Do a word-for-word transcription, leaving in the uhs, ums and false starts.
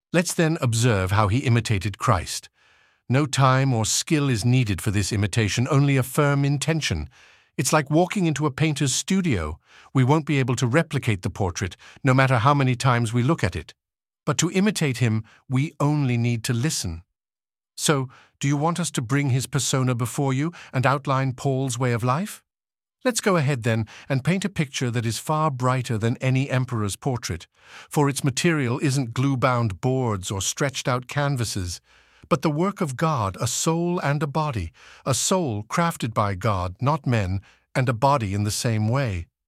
Let's then observe how he imitated Christ. No time or skill is needed for this imitation, only a firm intention. It's like walking into a painter's studio. We won't be able to replicate the portrait, no matter how many times we look at it. But to imitate him, we only need to listen. So, do you want us to bring his persona before you and outline Paul's way of life? Let's go ahead then and paint a picture that is far brighter than any emperor's portrait, for its material isn't glue-bound boards or stretched-out canvases, but the work of God, a soul and a body, a soul crafted by God, not men, and a body in the same way.